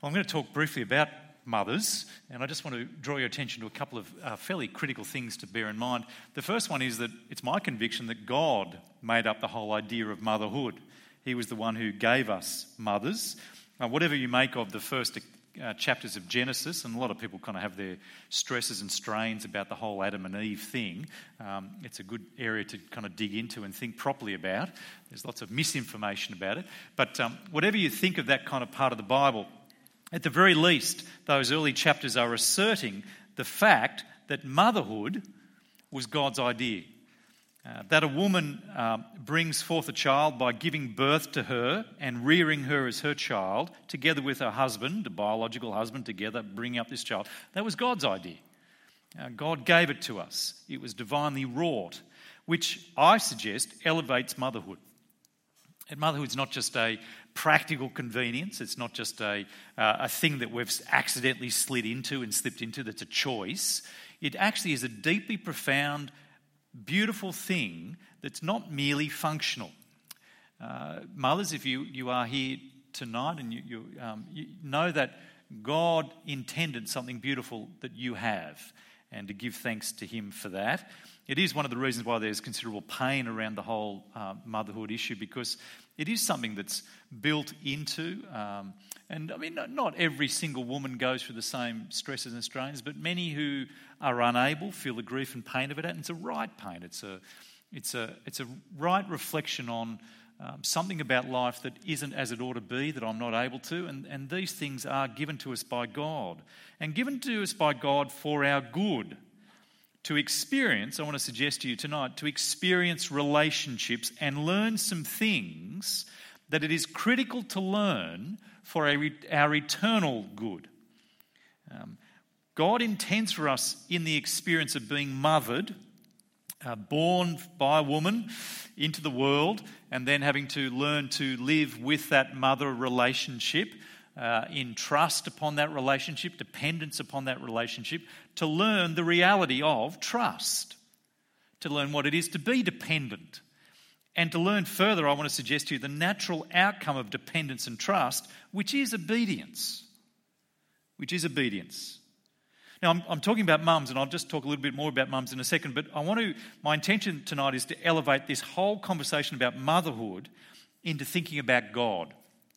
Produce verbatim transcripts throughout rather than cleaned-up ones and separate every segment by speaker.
Speaker 1: Well, I'm going to talk briefly about mothers, and I just want to draw your attention to a couple of uh, fairly critical things to bear in mind. The first one is that it's my conviction that God made up the whole idea of motherhood. He was the one who gave us mothers. Uh, whatever you make of the first uh, chapters of Genesis, and a lot of people kind of have their stresses and strains about the whole Adam and Eve thing, um, it's a good area to kind of dig into and think properly about. There's lots of misinformation about it. But um, whatever you think of that kind of part of the Bible, at the very least, those early chapters are asserting the fact that motherhood was God's idea. Uh, that a woman uh, brings forth a child by giving birth to her and rearing her as her child, together with her husband, a biological husband, together bringing up this child. That was God's idea. Uh, God gave it to us. It was divinely wrought, which I suggest elevates motherhood. And motherhood's not just a practical convenience. It's not just a, uh, a thing that we've accidentally slid into and slipped into that's a choice. It actually is a deeply profound, beautiful thing that's not merely functional. Uh, mothers, if you, you are here tonight and you, you, um, you know that God intended something beautiful that you have, and to give thanks to him for that. It is one of the reasons why there's considerable pain around the whole uh, motherhood issue, because it is something that's built into, um, and I mean, not every single woman goes through the same stresses and strains, but many who are unable feel the grief and pain of it, and it's a right pain. It's a, it's a, it's a right reflection on um, something about life that isn't as it ought to be, that I'm not able to, and, and these things are given to us by God, and given to us by God for our good. To experience, I want to suggest to you tonight, to experience relationships and learn some things that it is critical to learn for our, our eternal good. Um, God intends for us in the experience of being mothered, uh, born by a woman into the world, and then having to learn to live with that mother relationship, Uh, in trust upon that relationship, dependence upon that relationship, to learn the reality of trust, to learn what it is to be dependent, and to learn further, I want to suggest to you, the natural outcome of dependence and trust, which is obedience, which is obedience. Now, I'm, I'm talking about mums, and I'll just talk a little bit more about mums in a second, but I want to, my intention tonight is to elevate this whole conversation about motherhood into thinking about God.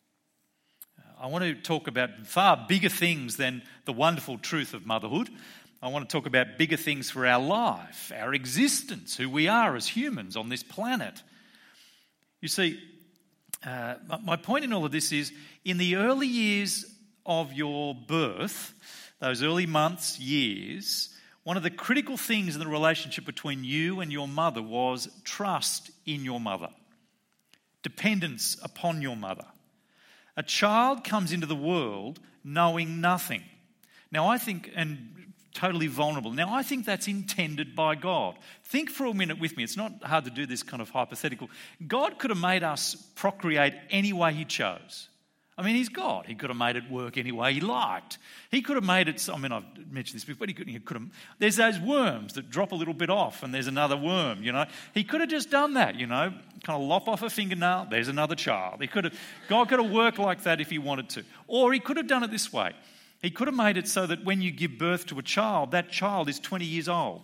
Speaker 1: I want to talk about far bigger things than the wonderful truth of motherhood. I want to talk about bigger things for our life, our existence, who we are as humans on this planet. You see, uh, my point in all of this is, in the early years of your birth, those early months, years, one of the critical things in the relationship between you and your mother was trust in your mother, dependence upon your mother. A child comes into the world knowing nothing. Now I think, and totally vulnerable. Now I think that's intended by God. Think for a minute with me. It's not hard to do this kind of hypothetical. God could have made us procreate any way he chose. I mean, he's God. He could have made it work any way he liked. He could have made it, I mean, I've mentioned this before, but he could, he could have, there's those worms that drop a little bit off and there's another worm, you know. He could have just done that, you know, kind of lop off a fingernail, there's another child. He could have, God could have worked like that if he wanted to. Or he could have done it this way. He could have made it so that when you give birth to a child, that child is twenty years old.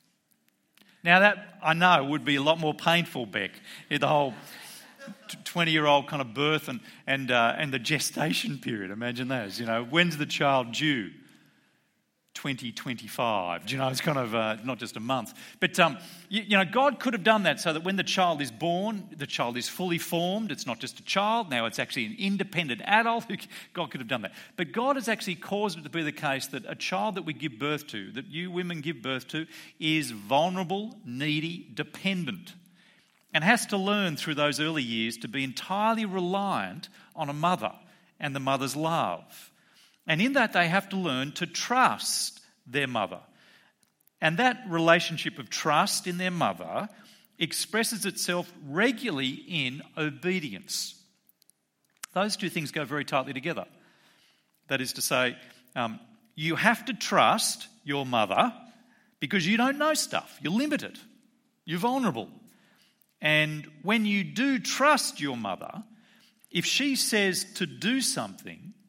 Speaker 1: Now that, I know, would be a lot more painful, Beck, the whole twenty-year-old kind of birth and and uh, and the gestation period. Imagine those. You know, when's the child due? twenty twenty-five. Do you know, it's kind of uh, not just a month. But um, you, you know, God could have done that so that when the child is born, the child is fully formed. It's not just a child. Now it's actually an independent adult. God could have done that. But God has actually caused it to be the case that a child that we give birth to, that you women give birth to, is vulnerable, needy, dependent, and has to learn through those early years to be entirely reliant on a mother and the mother's love. And in that they have to learn to trust their mother. And that relationship of trust in their mother expresses itself regularly in obedience. Those two things go very tightly together. That is to say, um, you have to trust your mother because you don't know stuff. You're limited. You're vulnerable. And when you do trust your mother, if she says to do something,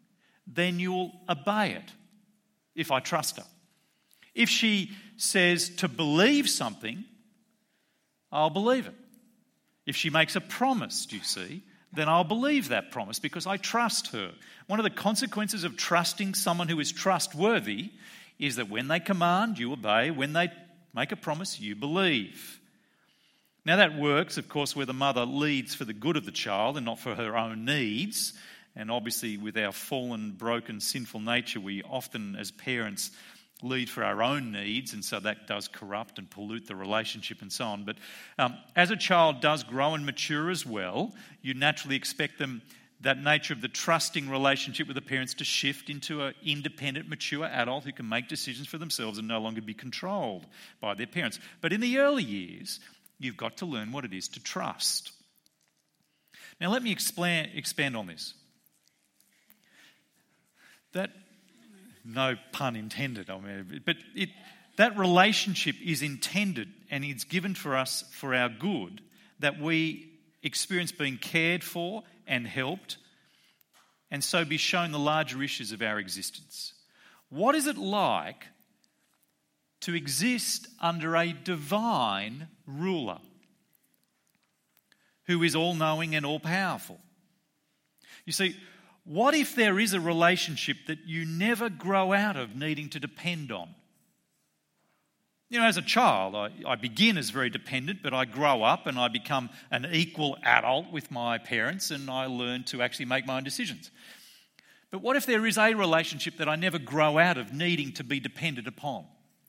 Speaker 1: then you'll obey it if I trust her. If she says to believe something, I'll believe it. If she makes a promise, do you see, then I'll believe that promise because I trust her. One of the consequences of trusting someone who is trustworthy is that when they command, you obey. When they make a promise, you believe. Now that works, of course, where the mother leads for the good of the child and not for her own needs. And obviously with our fallen, broken, sinful nature, we often as parents lead for our own needs, and so that does corrupt and pollute the relationship and so on. But um, as a child does grow and mature as well, you naturally expect them, that nature of the trusting relationship with the parents, to shift into an independent, mature adult who can make decisions for themselves and no longer be controlled by their parents. But in the early years, you've got to learn what it is to trust. Now let me expand, expand on this. That No pun intended, I mean, but it, that relationship is intended and it's given for us for our good, that we experience being cared for and helped, and so be shown the larger issues of our existence. What is it like to exist under a divine ruler who is all-knowing and all-powerful? You see, what if there is a relationship that you never grow out of needing to depend on? You know, as a child, I, I begin as very dependent, but I grow up and I become an equal adult with my parents and I learn to actually make my own decisions. But what if there is a relationship that I never grow out of needing to be dependent upon?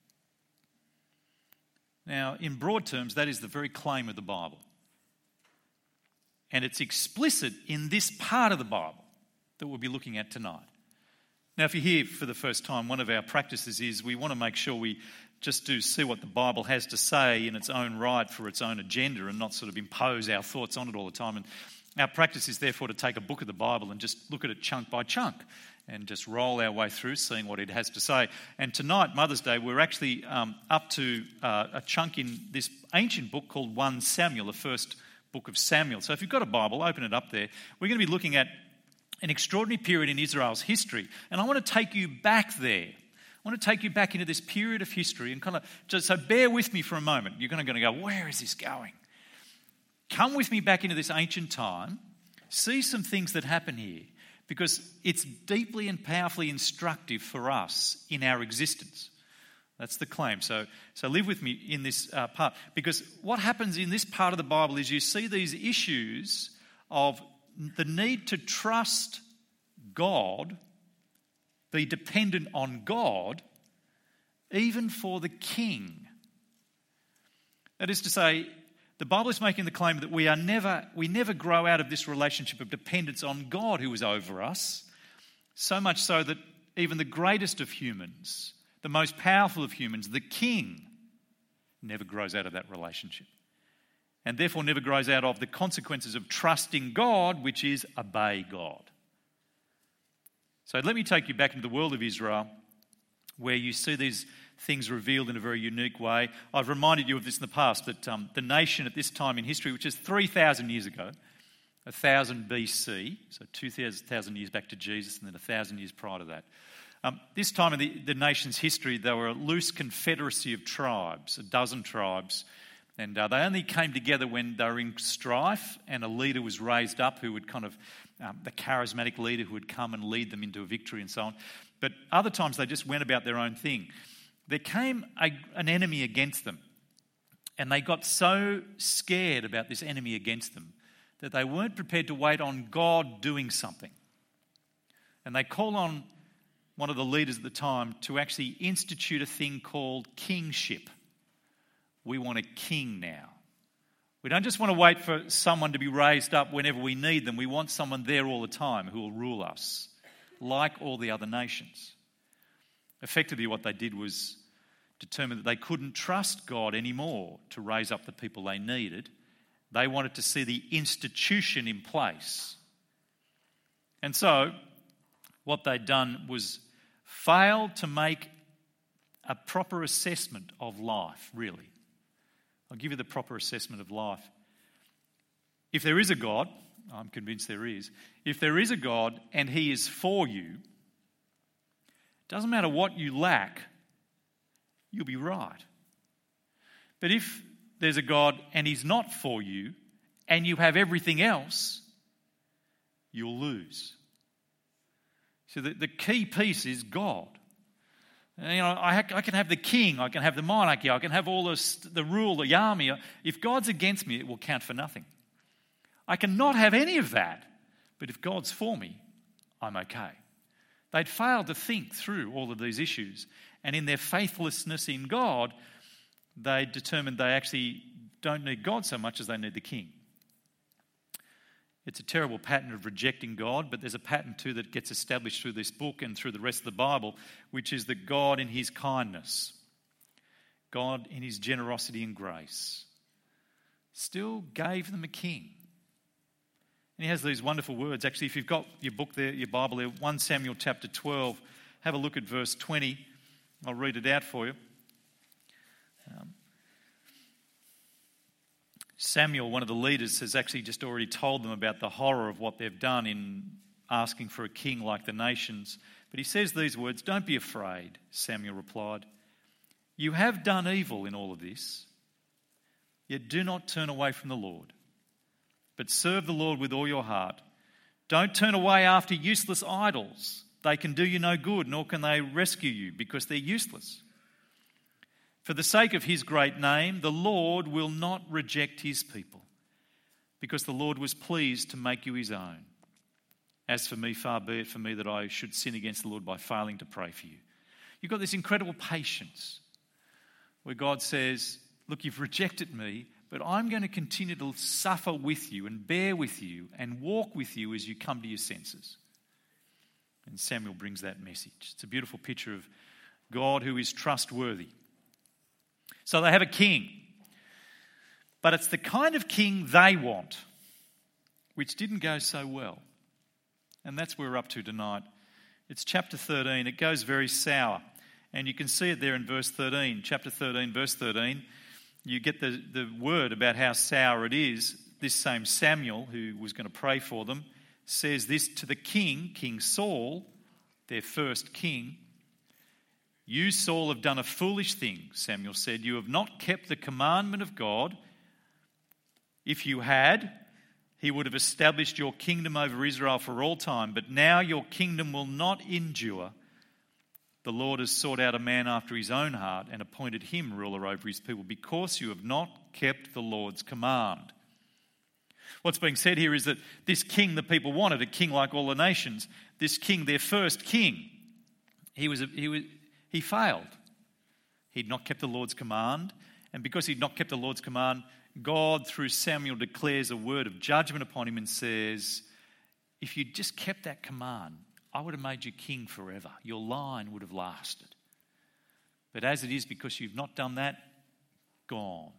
Speaker 1: Now, in broad terms, that is the very claim of the Bible. And it's explicit in this part of the Bible that we'll be looking at tonight. Now, if you're here for the first time, one of our practices is we want to make sure we just do see what the Bible has to say in its own right for its own agenda and not sort of impose our thoughts on it all the time. And our practice is therefore to take a book of the Bible and just look at it chunk by chunk and just roll our way through seeing what it has to say. And tonight, Mother's Day, we're actually um, up to uh, a chunk in this ancient book called First Samuel, the first book of Samuel. So if you've got a Bible, open it up there. We're going to be looking at an extraordinary period in Israel's history. And I want to take you back there. I want to take you back into this period of history and kind of, just, so bear with me for a moment. You're going to go, where is this going? Come with me back into this ancient time. See some things that happen here because it's deeply and powerfully instructive for us in our existence. That's the claim. So, so live with me in this uh, part, because what happens in this part of the Bible is you see these issues of the need to trust God, be dependent on God, even for the king. That is to say, the Bible is making the claim that we are never, we never grow out of this relationship of dependence on God who is over us, so much so that even the greatest of humans, the most powerful of humans, the king, never grows out of that relationship. And therefore never grows out of the consequences of trusting God, which is obey God. So let me take you back into the world of Israel, where you see these things revealed in a very unique way. I've reminded you of this in the past, that um, the nation at this time in history, which is three thousand years ago, one thousand B C, so two thousand years back to Jesus, and then one thousand years prior to that. Um, this time in the, the nation's history, they were a loose confederacy of tribes, a dozen tribes. And uh, they only came together when they were in strife and a leader was raised up who would kind of, um, the charismatic leader who would come and lead them into a victory and so on. But other times they just went about their own thing. There came a, an enemy against them, and they got so scared about this enemy against them that they weren't prepared to wait on God doing something. And they called on one of the leaders at the time to actually institute a thing called kingship. We want a king now. We don't just want to wait for someone to be raised up whenever we need them. We want someone there all the time who will rule us, like all the other nations. Effectively, what they did was determine that they couldn't trust God anymore to raise up the people they needed. They wanted to see the institution in place. And so, what they'd done was failed to make a proper assessment of life, really. I'll give you the proper assessment of life. If there is a God, I'm convinced there is, if there is a God and he is for you, Doesn't matter what you lack, you'll be right. But if there's a God and he's not for you and you have everything else, you'll lose. So the, the key piece is God. And, you know, I, ha- I can have the king, I can have the monarchy, I can have all this, the rule, the army. If God's against me, it will count for nothing. I cannot have any of that, but if God's for me, I'm okay. They'd failed to think through all of these issues, and in their faithlessness in God, they determined they actually don't need God so much as they need the king. It's a terrible pattern of rejecting God, but there's a pattern too that gets established through this book and through the rest of the Bible, which is that God in his kindness, God in his generosity and grace, still gave them a king. And he has these wonderful words. Actually, if you've got your book there, your Bible there, First Samuel chapter twelve, have a look at verse twenty. I'll read it out for you. Um, Samuel, one of the leaders, has actually just already told them about the horror of what they've done in asking for a king like the nations. But he says these words, "Don't be afraid," Samuel replied. "You have done evil in all of this, yet do not turn away from the Lord, but serve the Lord with all your heart. Don't turn away after useless idols. They can do you no good, nor can they rescue you, because they're useless. For the sake of his great name, the Lord will not reject his people, because the Lord was pleased to make you his own. As for me, far be it from me that I should sin against the Lord by failing to pray for you." You've got this incredible patience where God says, look, you've rejected me, but I'm going to continue to suffer with you and bear with you and walk with you as you come to your senses. And Samuel brings that message. It's a beautiful picture of God who is trustworthy. So they have a king, but it's the kind of king they want, which didn't go so well. And that's where we're up to tonight. It's chapter thirteen. It goes very sour. And you can see it there in verse thirteen. Chapter thirteen, verse thirteen. You get the, the word about how sour it is. This same Samuel, who was going to pray for them, says this to the king, King Saul, their first king. "You, Saul, have done a foolish thing," Samuel said. "You have not kept the commandment of God. If you had, he would have established your kingdom over Israel for all time. But now your kingdom will not endure. The Lord has sought out a man after his own heart and appointed him ruler over his people, because you have not kept the Lord's command." What's being said here is that this king the people wanted, a king like all the nations, this king, their first king, he was a, he was he failed. He'd not kept the Lord's command, and because he'd not kept the Lord's command, God through Samuel declares a word of judgment upon him and says, if you'd just kept that command, I would have made you king forever. Your line would have lasted. But as it is, because you've not done that, gone.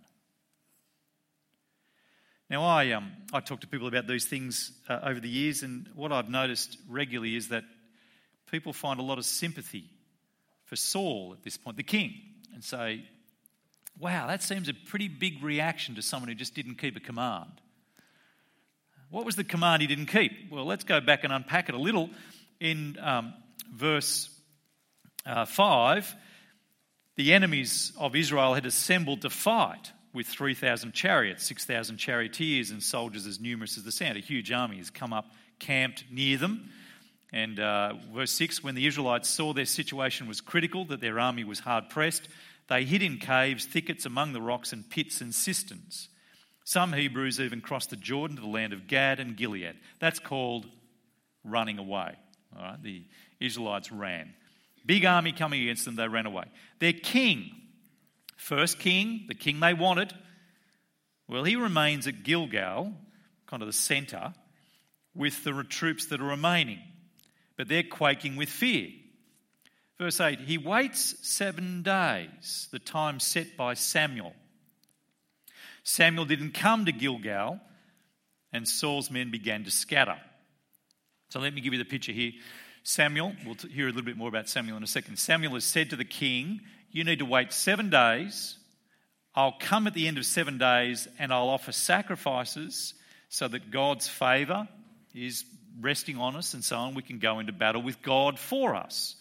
Speaker 1: Now, I um, I talk to people about these things uh, over the years, and what I've noticed regularly is that people find a lot of sympathy for Saul at this point, the king, and say, wow, that seems a pretty big reaction to someone who just didn't keep a command. What was the command he didn't keep? Well, let's go back and unpack it a little. In um, verse uh, five, the enemies of Israel had assembled to fight with three thousand chariots, six thousand charioteers and soldiers as numerous as the sand. A huge army has come up, camped near them. And uh, verse six, when the Israelites saw their situation was critical, that their army was hard pressed, they hid in caves, thickets among the rocks and pits and cisterns. Some Hebrews even crossed the Jordan to the land of Gad and Gilead. That's called running away. All right, the Israelites ran. Big army coming against them, they ran away. Their king, first king, the king they wanted, well, he remains at Gilgal, kind of the centre, with the troops that are remaining. But they're quaking with fear. Verse eight, he waits seven days, the time set by Samuel. Samuel didn't come to Gilgal, and Saul's men began to scatter. So let me give you the picture here. Samuel, we'll hear a little bit more about Samuel in a second. Samuel has said to the king, you need to wait seven days. I'll come at the end of seven days and I'll offer sacrifices so that God's favour is resting on us and so on. We can go into battle with God for us.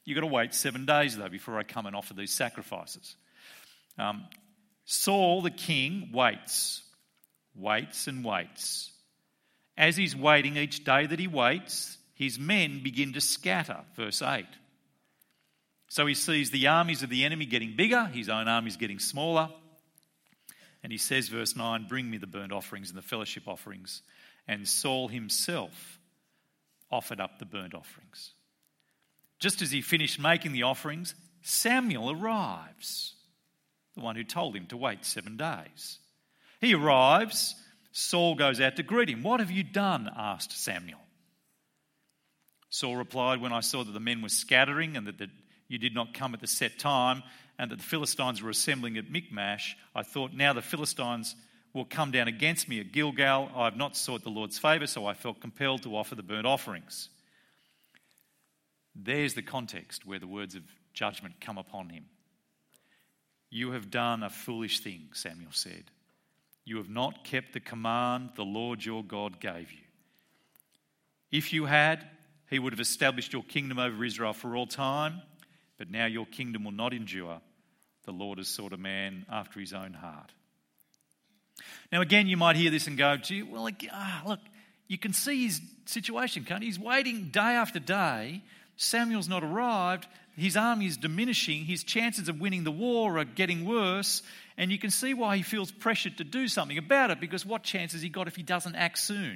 Speaker 1: You've got to wait seven days, though, before I come and offer these sacrifices. Um, Saul, the king, waits, waits and waits. As he's waiting, each day that he waits, his men begin to scatter, verse eight. So he sees the armies of the enemy getting bigger, his own armies getting smaller. And he says, verse nine, bring me the burnt offerings and the fellowship offerings. And Saul himself offered up the burnt offerings. Just as he finished making the offerings, Samuel arrives, the one who told him to wait seven days. He arrives. Saul goes out to greet him. What have you done? Asked Samuel. Saul replied, when I saw that the men were scattering and that the, you did not come at the set time and that the Philistines were assembling at Michmash, I thought, now the Philistines will come down against me at Gilgal. I have not sought the Lord's favour, so I felt compelled to offer the burnt offerings. There's the context where the words of judgment come upon him. You have done a foolish thing, Samuel said. You have not kept the command the Lord your God gave you. If you had, he would have established your kingdom over Israel for all time, but now your kingdom will not endure. The Lord has sought a man after his own heart. Now again, you might hear this and go, gee, well, ah, look, you can see his situation, can't you? He's waiting day after day. Samuel's not arrived. His army is diminishing. His chances of winning the war are getting worse. And you can see why he feels pressured to do something about it, because what chance has he got if he doesn't act soon?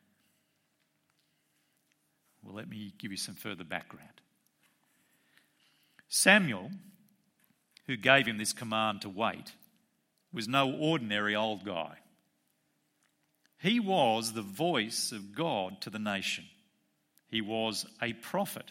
Speaker 1: Well, let me give you some further background. Samuel, who gave him this command to wait, was no ordinary old guy. He was the voice of God to the nation. He was a prophet.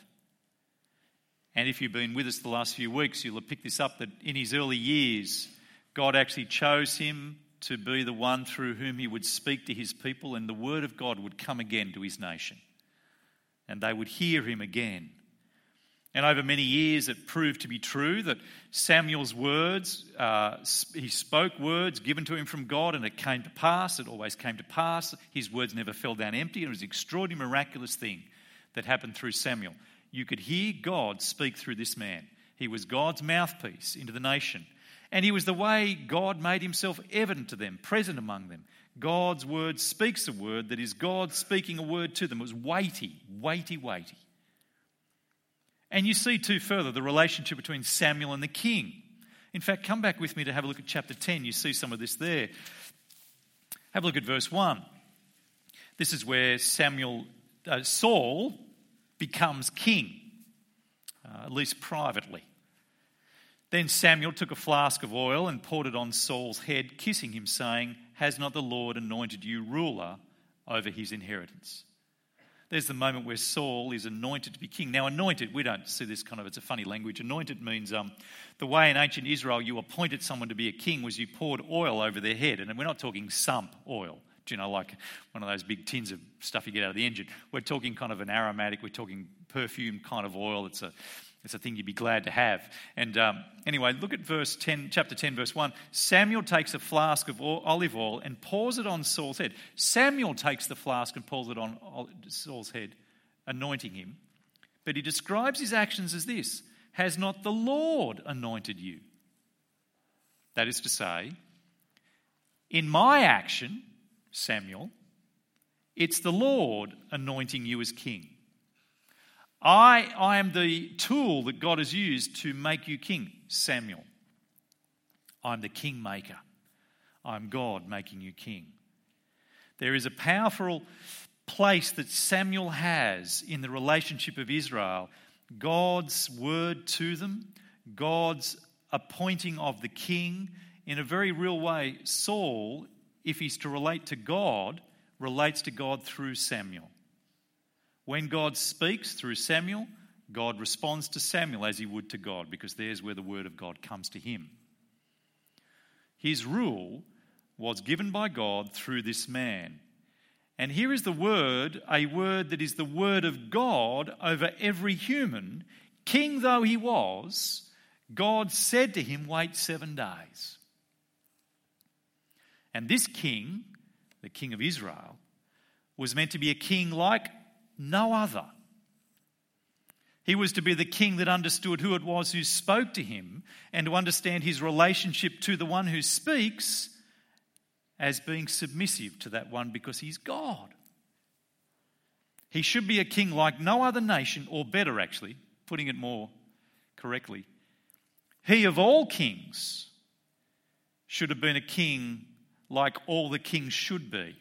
Speaker 1: And if you've been with us the last few weeks, you'll have picked this up, that in his early years, God actually chose him to be the one through whom he would speak to his people, and the word of God would come again to his nation. And they would hear him again. And over many years it proved to be true that Samuel's words, uh, he spoke words given to him from God, and it came to pass. It always came to pass. His words never fell down empty. It was an extraordinary, miraculous thing that happened through Samuel. You could hear God speak through this man. He was God's mouthpiece into the nation. And he was the way God made himself evident to them, present among them. God's word speaks a word that is God speaking a word to them. It was weighty, weighty, weighty. And you see too further the relationship between Samuel and the king. In fact, come back with me to have a look at chapter ten. You see some of this there. Have a look at verse one. This is where Samuel, uh, Saul becomes king, uh, at least privately. Then Samuel took a flask of oil and poured it on Saul's head, kissing him, saying, has not the Lord anointed you ruler over his inheritance? There's the moment where Saul is anointed to be king. Now, anointed, we don't see this kind of, it's a funny language. Anointed means um, the way in ancient Israel you appointed someone to be a king was you poured oil over their head. And we're not talking sump oil, do you know, like one of those big tins of stuff you get out of the engine. We're talking kind of an aromatic, we're talking perfume kind of oil. It's a It's a thing you'd be glad to have. And um, anyway, look at verse ten, chapter ten, verse one. Samuel takes a flask of olive oil and pours it on Saul's head. Samuel takes the flask and pours it on Saul's head, anointing him. But he describes his actions as this: has not the Lord anointed you? That is to say, in my action, Samuel, it's the Lord anointing you as king. I, I am the tool that God has used to make you king, Samuel. I'm the kingmaker. I'm God making you king. There is a powerful place that Samuel has in the relationship of Israel. God's word to them, God's appointing of the king. In a very real way, Saul, if he's to relate to God, relates to God through Samuel. When God speaks through Samuel, God responds to Samuel as he would to God, because there's where the word of God comes to him. His rule was given by God through this man. And here is the word, a word that is the word of God over every human. King though he was, God said to him, wait seven days. And this king, the king of Israel, was meant to be a king like no other. He was to be the king that understood who it was who spoke to him and to understand his relationship to the one who speaks as being submissive to that one because he's God. He should be a king like no other nation, or better actually, putting it more correctly. He of all kings should have been a king like all the kings should be,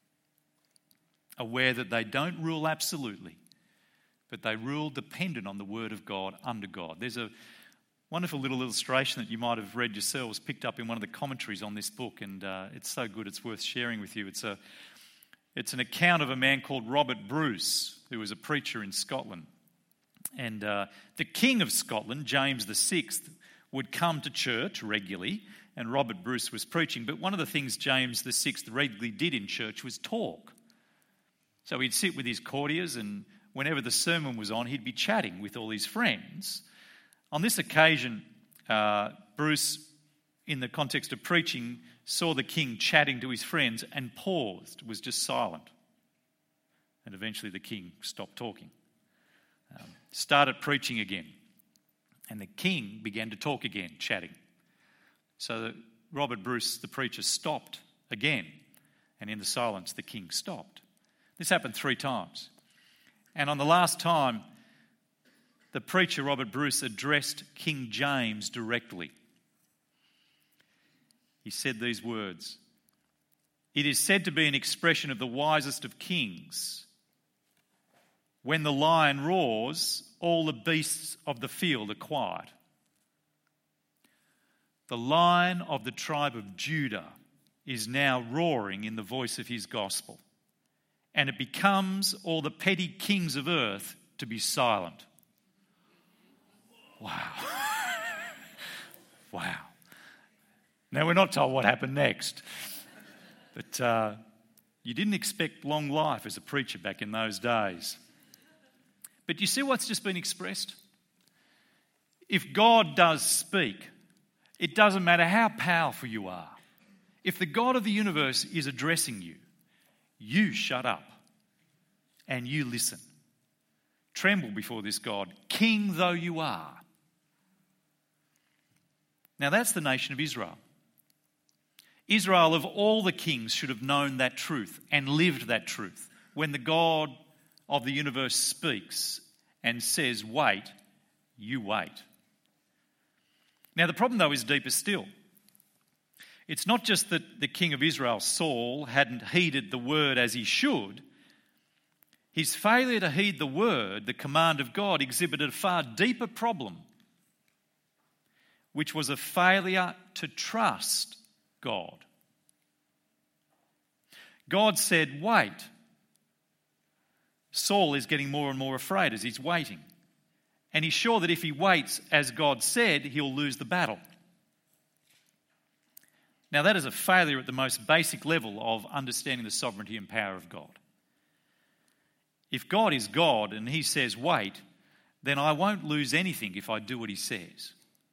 Speaker 1: aware that they don't rule absolutely, but they rule dependent on the word of God, under God. There's a wonderful little illustration that you might have read yourselves, picked up in one of the commentaries on this book, and uh, it's so good it's worth sharing with you. It's a, it's an account of a man called Robert Bruce, who was a preacher in Scotland. And uh, the King of Scotland, James the Sixth, would come to church regularly, and Robert Bruce was preaching. But one of the things James the Sixth regularly did in church was talk. So he'd sit with his courtiers, and whenever the sermon was on, he'd be chatting with all his friends. On this occasion, uh, Bruce, in the context of preaching, saw the king chatting to his friends and paused, was just silent. And eventually the king stopped talking, um, started preaching again. And the king began to talk again, chatting. So that Robert Bruce, the preacher, stopped again. And in the silence, the king stopped. This happened three times. And on the last time, the preacher, Robert Bruce, addressed King James directly. He said these words: "It is said to be an expression of the wisest of kings. When the lion roars, all the beasts of the field are quiet. The Lion of the tribe of Judah is now roaring in the voice of his gospel, and it becomes all the petty kings of earth to be silent." Wow. Wow. Now, we're not told what happened next, but uh, you didn't expect long life as a preacher back in those days. But you see what's just been expressed? If God does speak, it doesn't matter how powerful you are. If the God of the universe is addressing you, you shut up and you listen. Tremble before this God, king though you are. Now that's the nation of Israel. Israel, of all the kings, should have known that truth and lived that truth. When the God of the universe speaks and says, wait, you wait. Now the problem, though, is deeper still. It's not just that the king of Israel, Saul, hadn't heeded the word as he should. His failure to heed the word, the command of God, exhibited a far deeper problem, which was a failure to trust God. God said, wait. Saul is getting more and more afraid as he's waiting. And he's sure that if he waits as God said, he'll lose the battle. Now that is a failure at the most basic level of understanding the sovereignty and power of God. If God is God and he says wait, then I won't lose anything if I do what he says.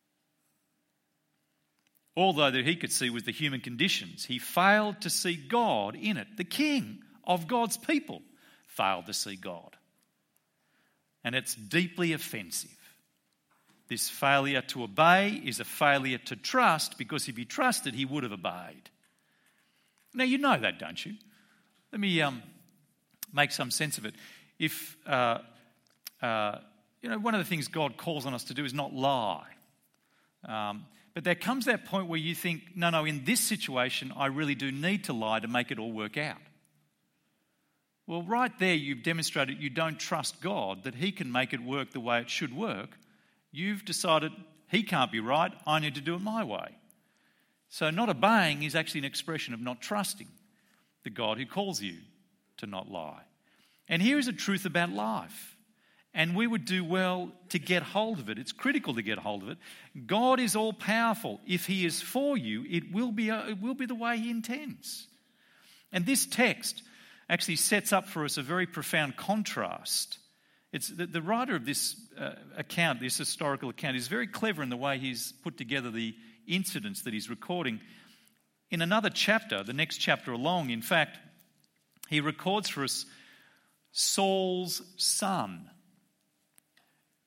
Speaker 1: Although that he could see was the human conditions, he failed to see God in it. The king of God's people failed to see God. And it's deeply offensive. This failure to obey is a failure to trust, because if he trusted, he would have obeyed. Now, you know that, don't you? Let me um, make some sense of it. If, uh, uh, you know, one of the things God calls on us to do is not lie. Um, but there comes that point where you think, no, no, in this situation, I really do need to lie to make it all work out. Well, right there, you've demonstrated you don't trust God, that he can make it work the way it should work. You've decided he can't be right, I need to do it my way. So not obeying is actually an expression of not trusting the God who calls you to not lie. And here is a truth about life. And we would do well to get hold of it. It's critical to get hold of it. God is all powerful. If he is for you, it will be, a, it will be the way he intends. And this text actually sets up for us a very profound contrast. It's the, the writer of this uh, account, this historical account, is very clever in the way he's put together the incidents that he's recording. In another chapter, the next chapter along, in fact, he records for us Saul's son,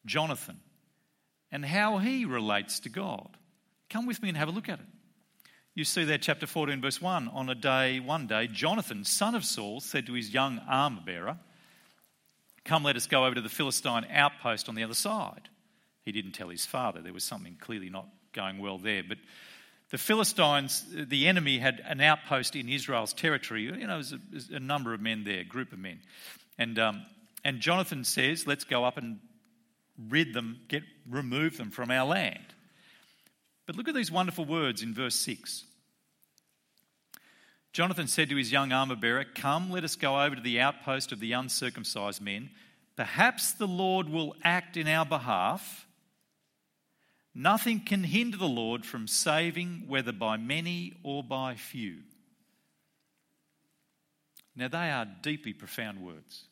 Speaker 1: Jonathan, and how he relates to God. Come with me and have a look at it. You see there, chapter fourteen, verse one. On a day, one day, Jonathan, son of Saul, said to his young armour-bearer, "Come, let us go over to the Philistine outpost on the other side." He didn't tell his father. There was something clearly not going well there. But the Philistines, the enemy, had an outpost in Israel's territory. You know, there was a, there's a number of men there, a group of men. And um, and Jonathan says, let's go up and rid them, get remove them from our land. But look at these wonderful words in verse six. Jonathan said to his young armour-bearer, "Come, let us go over to the outpost of the uncircumcised men. Perhaps the Lord will act in our behalf. Nothing can hinder the Lord from saving, whether by many or by few." Now, they are deeply profound words.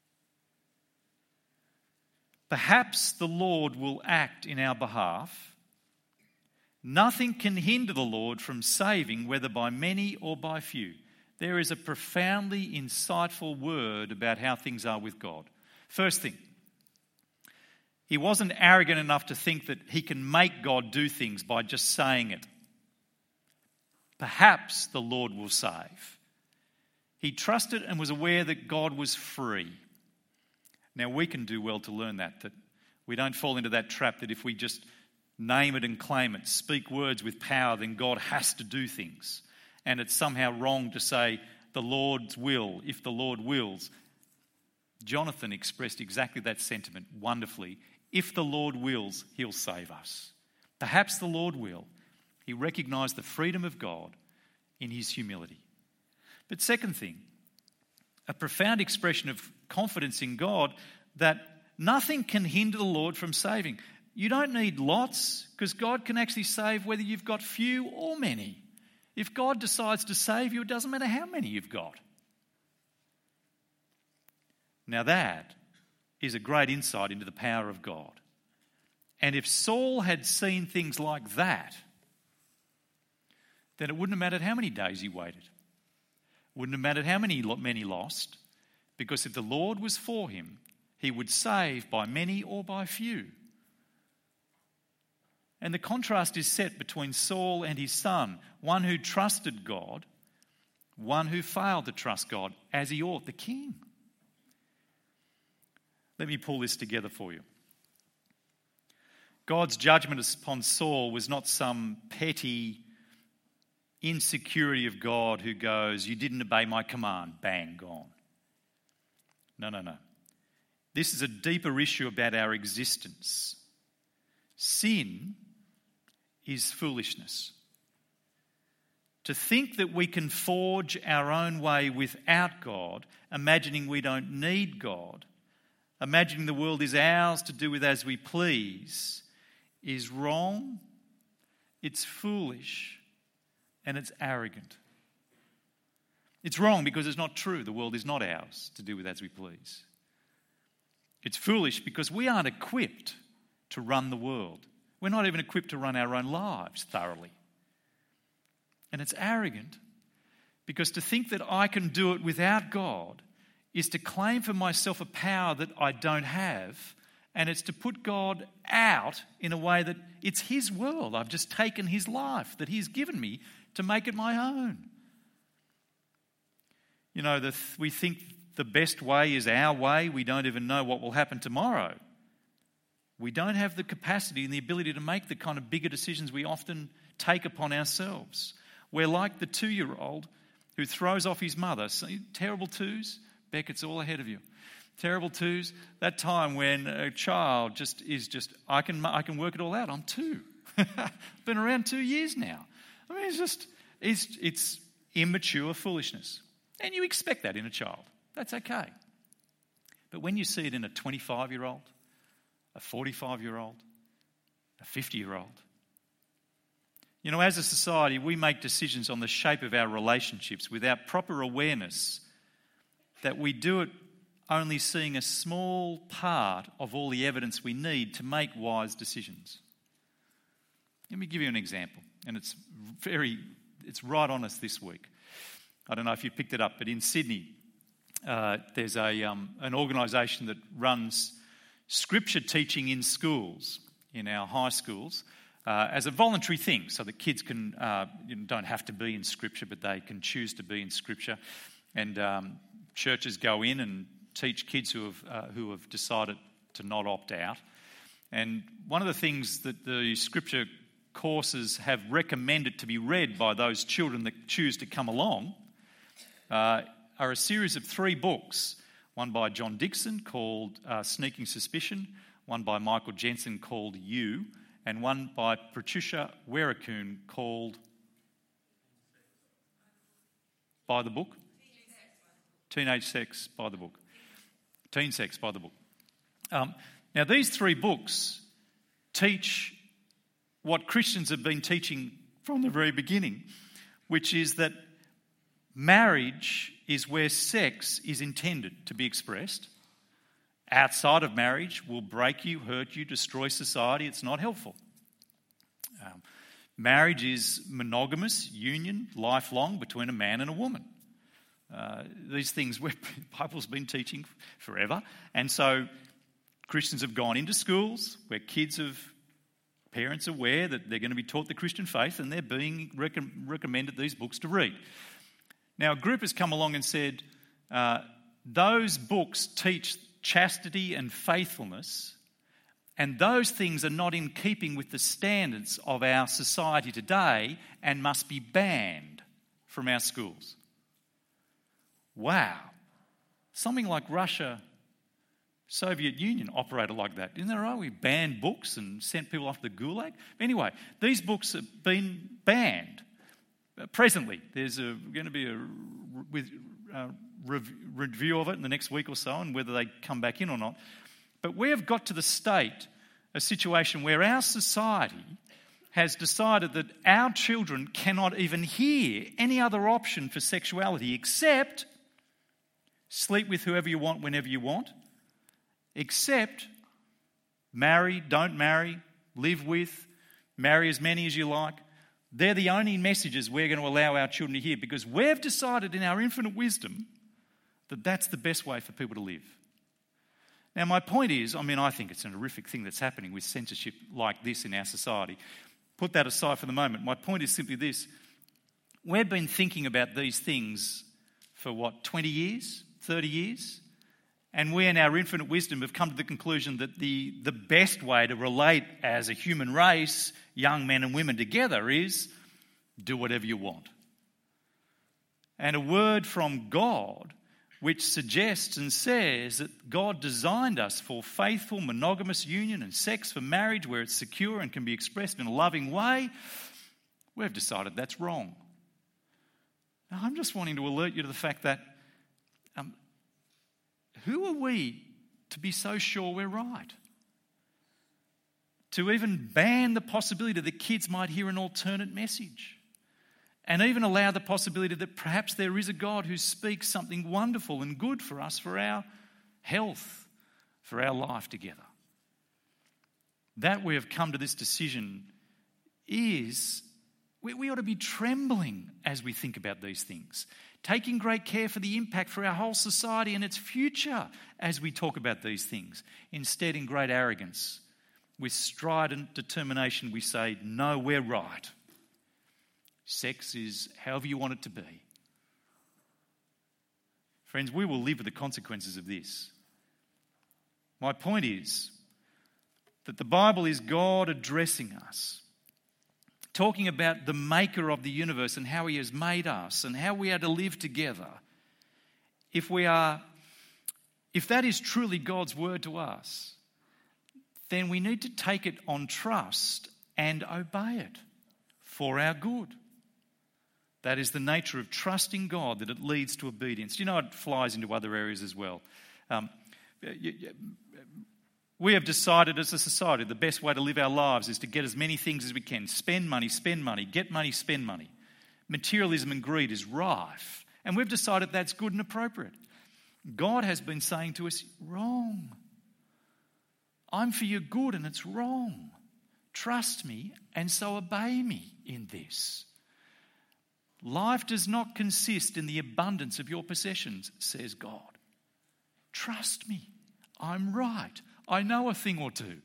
Speaker 1: Perhaps the Lord will act in our behalf. Nothing can hinder the Lord from saving, whether by many or by few. There is a profoundly insightful word about how things are with God. First thing, he wasn't arrogant enough to think that he can make God do things by just saying it. Perhaps the Lord will save. He trusted and was aware that God was free. Now, we can do well to learn that, that we don't fall into that trap that if we just name it and claim it, speak words with power, then God has to do things. And it's somehow wrong to say the Lord's will, if the Lord wills. Jonathan expressed exactly that sentiment wonderfully. If the Lord wills, he'll save us. Perhaps the Lord will. He recognised the freedom of God in his humility. But second thing, a profound expression of confidence in God that nothing can hinder the Lord from saving. You don't need lots, because God can actually save whether you've got few or many. If God decides to save you, it doesn't matter how many you've got. Now that is a great insight into the power of God. And if Saul had seen things like that, then it wouldn't have mattered how many days he waited. Wouldn't have mattered how many many lost, because if the Lord was for him, he would save by many or by few. And the contrast is set between Saul and his son, one who trusted God, one who failed to trust God as he ought, the king. Let me pull this together for you. God's judgment upon Saul was not some petty insecurity of God who goes, "You didn't obey my command, bang, gone." No, no, no. This is a deeper issue about our existence. Sin is foolishness. To think that we can forge our own way without God, imagining we don't need God, imagining the world is ours to do with as we please, is wrong, it's foolish, and it's arrogant. It's wrong because it's not true. The world is not ours to do with as we please. It's foolish because we aren't equipped to run the world. We're not even equipped to run our own lives thoroughly. And it's arrogant because to think that I can do it without God is to claim for myself a power that I don't have, and it's to put God out in a way that it's his world. I've just taken his life that he's given me to make it my own. You know, the, we think the best way is our way. We don't even know what will happen tomorrow. We don't have the capacity and the ability to make the kind of bigger decisions we often take upon ourselves. We're like the two-year-old who throws off his mother. See, terrible twos? Beck, it's all ahead of you. Terrible twos. That time when a child just is just, I can I can work it all out. I'm two. Been around two years now. I mean, it's just, it's, it's immature foolishness. And you expect that in a child. That's okay. But when you see it in a twenty-five-year-old, a forty-five-year-old, a fifty-year-old, you know, as a society, we make decisions on the shape of our relationships without proper awareness that we do it only seeing a small part of all the evidence we need to make wise decisions. Let me give you an example, and it's very, it's right on us this week. I don't know if you picked it up, but in Sydney, uh, there's a um, an organisation that runs scripture teaching in schools, in our high schools, uh, as a voluntary thing, so that kids can uh, you know, don't have to be in scripture, but they can choose to be in scripture. And um, churches go in and teach kids who have uh, who have decided to not opt out. And one of the things that the scripture courses have recommended to be read by those children that choose to come along uh, are a series of three books. One by John Dixon called uh, Sneaking Suspicion, one by Michael Jensen called You, and one by Patricia Werakun called By the Book? Teenage Sex by the Book. Teen Sex by the Book. Um, now, these three books teach what Christians have been teaching from the very beginning, which is that marriage is where sex is intended to be expressed. Outside of marriage will break you, hurt you, destroy society. It's not helpful. Um, marriage is monogamous union, lifelong, between a man and a woman. Uh, these things the Bible's been teaching forever. And so Christians have gone into schools where kids have, parents are aware that they're going to be taught the Christian faith, and they're being rec- recommended these books to read. Now, a group has come along and said, uh, those books teach chastity and faithfulness, and those things are not in keeping with the standards of our society today and must be banned from our schools. Wow. Something like Russia, Soviet Union operated like that. Isn't that right? We banned books and sent people off to the Gulag. Anyway, these books have been banned. Presently, there's a, going to be a with, uh, rev, review of it in the next week or so, and whether they come back in or not. But we have got to the state, a situation where our society has decided that our children cannot even hear any other option for sexuality except sleep with whoever you want whenever you want, except marry, don't marry, live with, marry as many as you like. They're the only messages we're going to allow our children to hear, because we've decided in our infinite wisdom that that's the best way for people to live. Now, my point is, I mean, I think it's a horrific thing that's happening with censorship like this in our society. Put that aside for the moment. My point is simply this. We've been thinking about these things for, what, twenty years, thirty years? And we in our infinite wisdom have come to the conclusion that the, the best way to relate as a human race, young men and women together, is do whatever you want. And a word from God which suggests and says that God designed us for faithful, monogamous union and sex for marriage where it's secure and can be expressed in a loving way, we've decided that's wrong. Now, I'm just wanting to alert you to the fact that um, who are we to be so sure we're right? To even ban the possibility that kids might hear an alternate message, and even allow the possibility that perhaps there is a God who speaks something wonderful and good for us, for our health, for our life together. That we have come to this decision is, we, we ought to be trembling as we think about these things, taking great care for the impact for our whole society and its future as we talk about these things. Instead, in great arrogance, with strident determination, we say, no, we're right. Sex is however you want it to be. Friends, we will live with the consequences of this. My point is that the Bible is God addressing us, talking about the maker of the universe and how he has made us and how we are to live together. If we are, if that is truly God's word to us, then we need to take it on trust and obey it for our good. That is the nature of trusting God, that it leads to obedience. You know, it flies into other areas as well. Um, we have decided as a society the best way to live our lives is to get as many things as we can. Spend money, spend money, get money, spend money. Materialism and greed is rife. And we've decided that's good and appropriate. God has been saying to us, wrong. I'm for your good and it's wrong. Trust me and so obey me in this. Life does not consist in the abundance of your possessions, says God. Trust me. I'm right. I know a thing or two.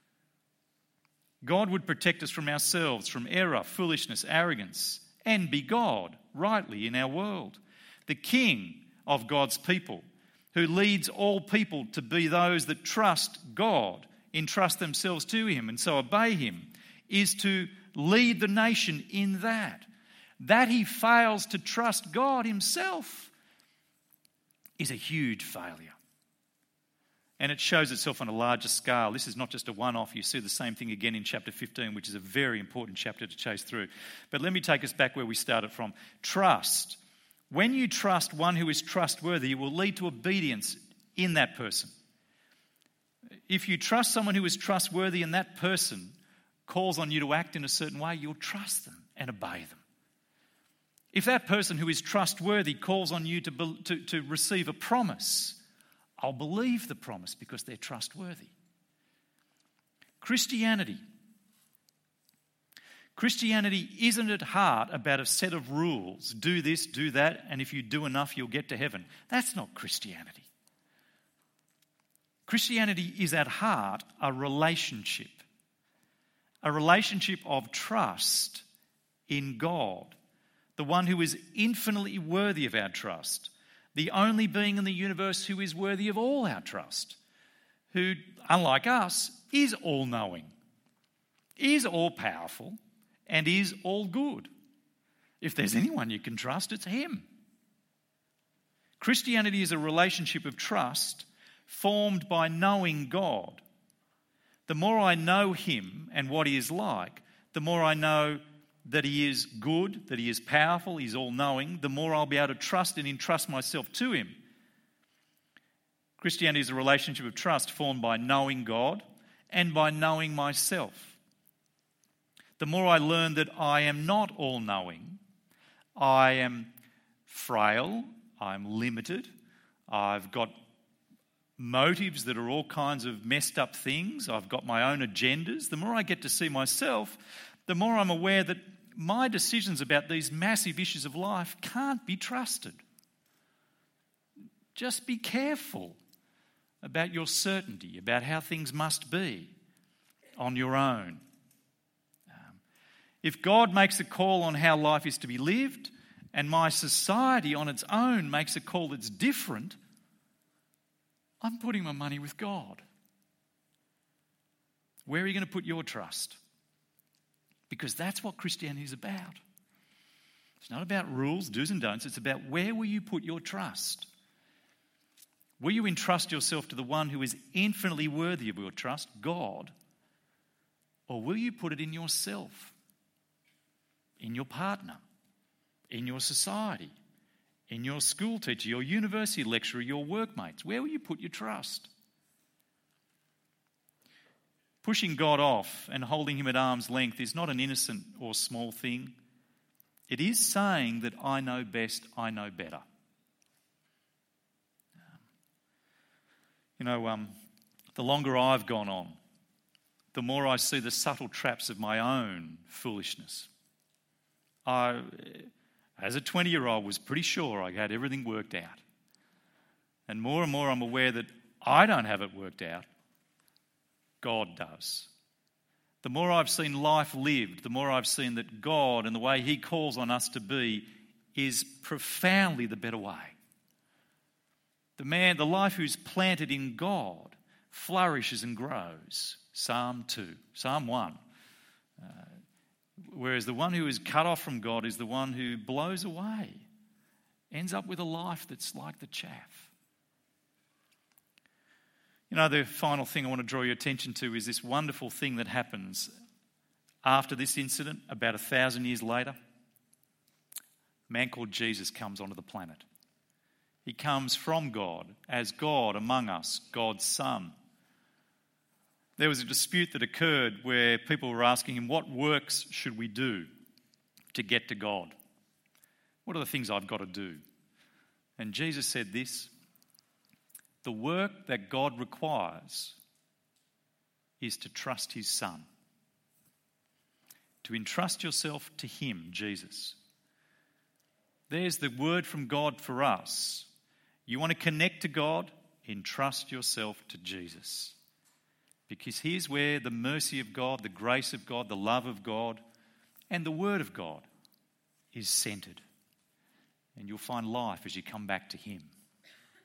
Speaker 1: God would protect us from ourselves, from error, foolishness, arrogance, and be God rightly in our world. The King of God's people, who leads all people to be those that trust God, entrust themselves to him and so obey him, is to lead the nation in that. That he fails to trust God himself is a huge failure. And it shows itself on a larger scale. This is not just a one-off. You see the same thing again in chapter fifteen, which is a very important chapter to chase through. But let me take us back where we started from. Trust. When you trust one who is trustworthy, it will lead to obedience in that person. If you trust someone who is trustworthy and that person calls on you to act in a certain way, you'll trust them and obey them. If that person who is trustworthy calls on you to, to, to receive a promise, I'll believe the promise because they're trustworthy. Christianity. Christianity isn't at heart about a set of rules. Do this, do that, and if you do enough, you'll get to heaven. That's not Christianity. Christianity is at heart a relationship. A relationship of trust in God, the one who is infinitely worthy of our trust, the only being in the universe who is worthy of all our trust, who, unlike us, is all-knowing, is all-powerful, and is all good. If there's anyone you can trust, it's him. Christianity is a relationship of trust formed by knowing God. The more I know him and what he is like, the more I know that he is good, that he is powerful, he's all-knowing, the more I'll be able to trust and entrust myself to him. Christianity is a relationship of trust formed by knowing God and by knowing myself. The more I learn that I am not all-knowing, I am frail, I'm limited, I've got motives that are all kinds of messed up things, I've got my own agendas, the more I get to see myself, the more I'm aware that my decisions about these massive issues of life can't be trusted. Just be careful about your certainty, about how things must be on your own. Um, if God makes a call on how life is to be lived, and my society on its own makes a call that's different, I'm putting my money with God. Where are you going to put your trust? Because that's what Christianity is about. It's not about rules, do's and don'ts. It's about where will you put your trust? Will you entrust yourself to the one who is infinitely worthy of your trust, God? Or will you put it in yourself, in your partner, in your society, in your school teacher, your university lecturer, your workmates? Where will you put your trust? Pushing God off and holding him at arm's length is not an innocent or small thing. It is saying that I know best, I know better. You know, um, the longer I've gone on, the more I see the subtle traps of my own foolishness. I, as a twenty-year-old, was pretty sure I had everything worked out. And more and more I'm aware that I don't have it worked out. God does. The more I've seen life lived, the more I've seen that God and the way he calls on us to be is profoundly the better way. The man, the life who's planted in God flourishes and grows. Psalm two, Psalm one. Uh, whereas the one who is cut off from God is the one who blows away, ends up with a life that's like the chaff. You know, the final thing I want to draw your attention to is this wonderful thing that happens after this incident, about a thousand years later. A man called Jesus comes onto the planet. He comes from God, as God among us, God's Son. There was a dispute that occurred where people were asking him, what works should we do to get to God? What are the things I've got to do? And Jesus said this: the work that God requires is to trust his Son. To entrust yourself to him, Jesus. There's the word from God for us. You want to connect to God? Entrust yourself to Jesus. Because here's where the mercy of God, the grace of God, the love of God, and the word of God is centred. And you'll find life as you come back to him.